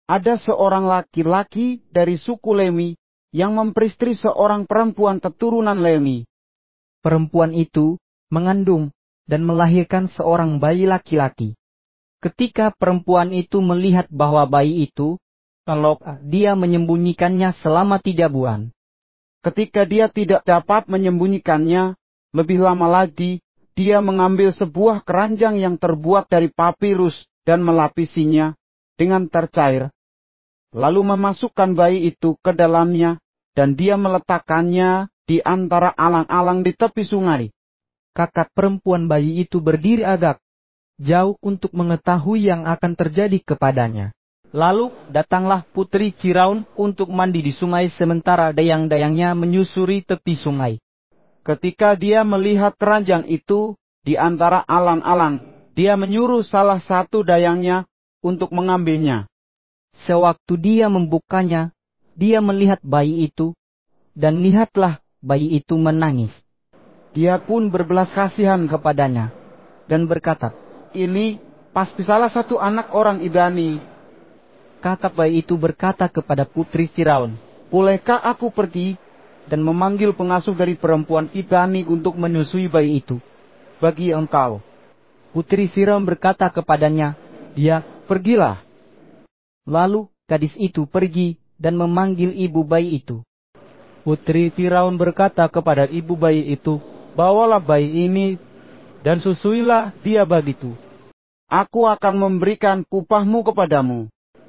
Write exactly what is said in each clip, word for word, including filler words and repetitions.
ada seorang laki-laki dari suku Lewi yang memperistri seorang perempuan keturunan Lewi. Perempuan itu mengandung dan melahirkan seorang bayi laki-laki. Ketika perempuan itu melihat bahwa bayi itu elok, dia menyembunyikannya selama tiga bulan. Ketika dia tidak dapat menyembunyikannya lebih lama lagi, dia mengambil sebuah keranjang yang terbuat dari papirus dan melapisinya dengan tercair, lalu memasukkan bayi itu ke dalamnya, dan dia meletakkannya di antara alang-alang di tepi sungai. Kakak perempuan bayi itu berdiri agak jauh untuk mengetahui yang akan terjadi kepadanya. Lalu datanglah putri Firaun untuk mandi di sungai sementara dayang-dayangnya menyusuri tepi sungai. Ketika dia melihat keranjang itu di antara alang-alang, dia menyuruh salah satu dayangnya untuk mengambilnya. Sewaktu dia membukanya, dia melihat bayi itu, dan lihatlah bayi itu menangis. Dia pun berbelas kasihan kepadanya, dan berkata, "Ini pasti salah satu anak orang Ibrani." Kakak bayi itu berkata kepada putri Firaun, "Bolehkah aku pergi dan memanggil pengasuh dari perempuan Ibrani untuk menyusui bayi itu bagi engkau?" Putri Firaun berkata kepadanya, "Ya, pergilah." Lalu gadis itu pergi dan memanggil ibu bayi itu. Putri Firaun berkata kepada ibu bayi itu, "Bawalah bayi ini dan susuilah dia bagiku. Aku akan memberikan upahmu kepadamu."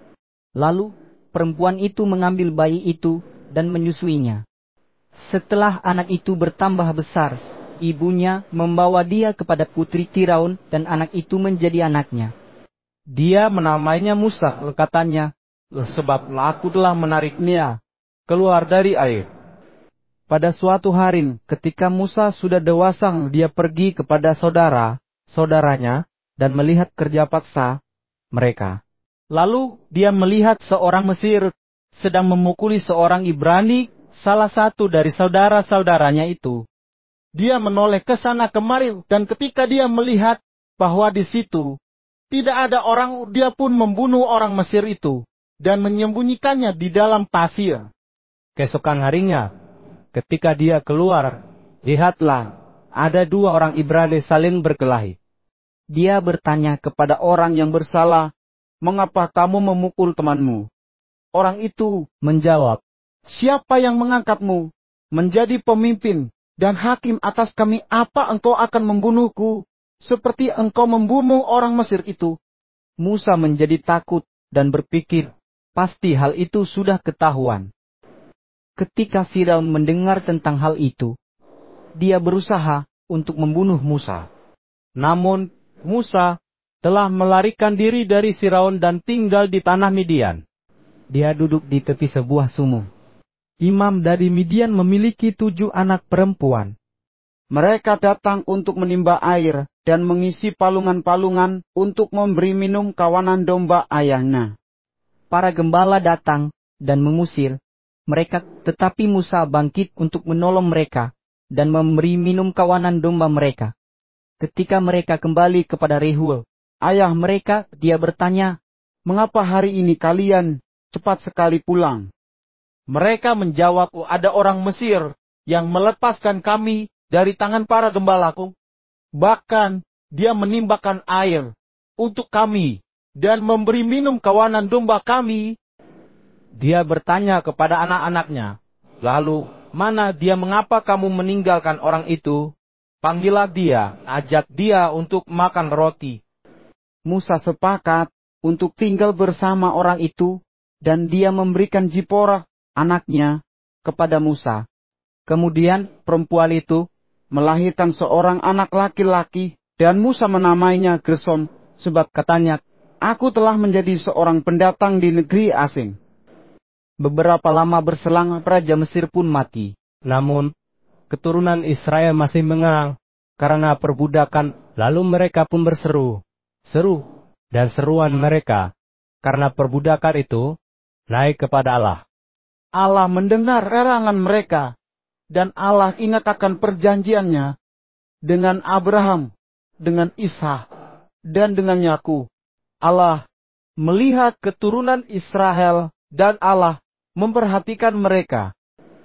Lalu perempuan itu mengambil bayi itu dan menyusuinya. Setelah anak itu bertambah besar, ibunya membawa dia kepada putri Firaun dan anak itu menjadi anaknya. Dia menamainya Musa, katanya, "Sebab aku telah menariknya keluar dari air." Pada suatu hari, ketika Musa sudah dewasa, dia pergi kepada saudara-saudaranya dan melihat kerja paksa mereka. Lalu dia melihat seorang Mesir sedang memukuli seorang Ibrani, salah satu dari saudara-saudaranya itu. Dia menoleh ke sana kemari, dan ketika dia melihat bahwa di situ tidak ada orang, dia pun membunuh orang Mesir itu dan menyembunyikannya di dalam pasir. Keesokan harinya, ketika dia keluar, lihatlah, ada dua orang Ibrani saling berkelahi. Dia bertanya kepada orang yang bersalah, "Mengapa kamu memukul temanmu?" Orang itu menjawab, "Siapa yang mengangkatmu menjadi pemimpin dan hakim atas kami? Apa engkau akan membunuhku seperti engkau membunuh orang Mesir itu?" Musa menjadi takut dan berpikir, pasti hal itu sudah ketahuan. Ketika Firaun mendengar tentang hal itu, dia berusaha untuk membunuh Musa. Namun Musa telah melarikan diri dari Firaun dan tinggal di tanah Midian. Dia duduk di tepi sebuah sumur. Imam dari Midian memiliki tujuh anak perempuan. Mereka datang untuk menimba air dan mengisi palungan-palungan untuk memberi minum kawanan domba ayahnya. Para gembala datang dan mengusir mereka, tetapi Musa bangkit untuk menolong mereka dan memberi minum kawanan domba mereka. Ketika mereka kembali kepada Reuel, ayah mereka, dia bertanya, "Mengapa hari ini kalian cepat sekali pulang?" Mereka menjawab, "Ada orang Mesir yang melepaskan kami dari tangan para gembalaku. Bahkan dia menimbakan air untuk kami dan memberi minum kawanan domba kami." Dia bertanya kepada anak-anaknya, "Lalu, mana dia? Mengapa kamu meninggalkan orang itu? Panggillah dia, ajak dia untuk makan roti." Musa sepakat untuk tinggal bersama orang itu, dan dia memberikan Zipora, anaknya, kepada Musa. Kemudian perempuan itu melahirkan seorang anak laki-laki, dan Musa menamainya Gersom, sebab katanya, "Aku telah menjadi seorang pendatang di negeri asing." Beberapa lama berselang, Raja Mesir pun mati. Namun, keturunan Israel masih mengenang karena perbudakan, lalu mereka pun berseru, seru, dan seruan mereka karena perbudakan itu naik kepada Allah. Allah mendengar erangan mereka, dan Allah ingat akan perjanjiannya dengan Abraham, dengan Ishak, dan dengan Yakub. Allah melihat keturunan Israel dan Allah memperhatikan mereka.